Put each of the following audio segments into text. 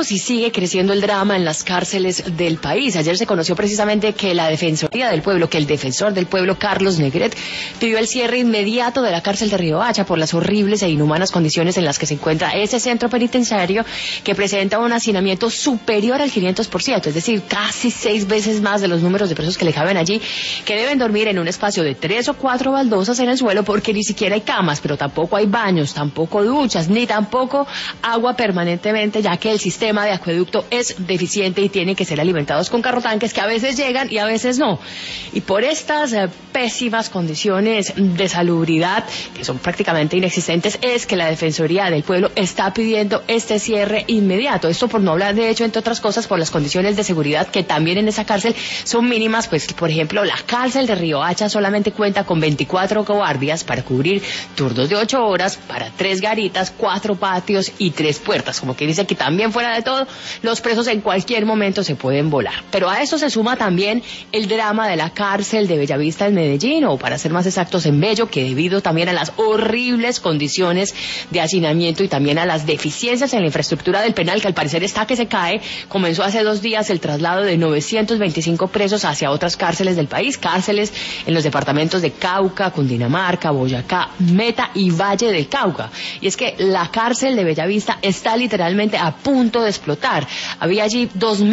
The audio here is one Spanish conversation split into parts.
minutos y sigue creciendo el drama en las cárceles del país. Ayer se conoció precisamente que la Defensoría del Pueblo, que el defensor del pueblo, Carlos Negret, pidió el cierre inmediato de la cárcel de Riohacha por las horribles e inhumanas condiciones en las que se encuentra ese centro penitenciario, que presenta un hacinamiento superior al 500%, es decir, casi 6 veces más de los números de presos que le caben allí, que deben dormir en un espacio de 3 o 4 baldosas en el suelo, porque ni siquiera hay camas, pero tampoco hay baños, tampoco duchas, ni tampoco agua permanentemente, ya que el sistema de acueducto es deficiente y tienen que ser alimentados con carrotanques que a veces llegan y a veces no. Y por estas pésimas condiciones de salubridad, que son prácticamente inexistentes, es que la Defensoría del Pueblo está pidiendo este cierre inmediato. Esto por no hablar, de hecho, entre otras cosas, por las condiciones de seguridad que también en esa cárcel son mínimas. Pues, por ejemplo, la cárcel de Riohacha solamente cuenta con 24 guardias para cubrir turnos de 8 horas, para 3 garitas, 4 patios y 3 puertas. Como que dice que también, fuera de todo, los presos en cualquier momento se pueden volar. Pero a eso se suma también el drama de la cárcel de Bellavista en Medellín, o para ser más exactos en Bello, que debido también a las horribles condiciones de hacinamiento y también a las deficiencias en la infraestructura del penal, que al parecer está que se cae, comenzó hace 2 días el traslado de 925 presos hacia otras cárceles del país, cárceles en los departamentos de Cauca, Cundinamarca, Boyacá, Meta y Valle del Cauca. Y es que la cárcel de Bellavista está literalmente a punto de explotar. Había allí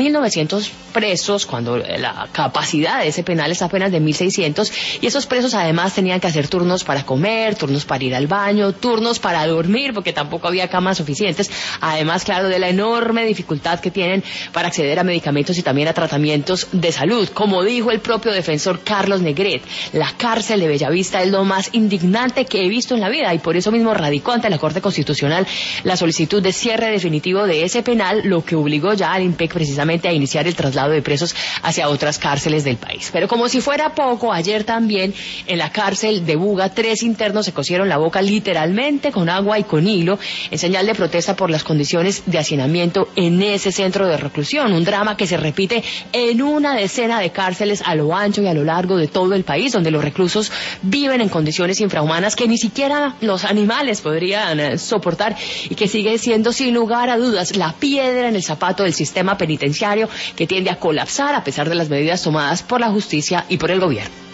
2.900 presos cuando la capacidad de ese penal es apenas de 1.600, y esos presos además tenían que hacer turnos para comer, turnos para ir al baño, turnos para dormir, porque tampoco había camas suficientes, además, claro, de la enorme dificultad que tienen para acceder a medicamentos y también a tratamientos de salud. Como dijo el propio defensor Carlos Negret, la cárcel de Bellavista es lo más indignante que he visto en la vida, y por eso mismo radicó ante la Corte Constitucional la solicitud de cierre definitivo de ese penal, lo que obligó ya al IMPEC precisamente a iniciar el traslado de presos hacia otras cárceles del país. Pero como si fuera poco, ayer también en la cárcel de Buga 3 internos se cosieron la boca literalmente con agua y con hilo en señal de protesta por las condiciones de hacinamiento en ese centro de reclusión, un drama que se repite en una decena de cárceles a lo ancho y a lo largo de todo el país, donde los reclusos viven en condiciones infrahumanas que ni siquiera los animales podrían soportar, y que sigue siendo sin lugar a dudas la piedra en el zapato del sistema penitenciario, que tiende a colapsar a pesar de las medidas tomadas por la justicia y por el gobierno.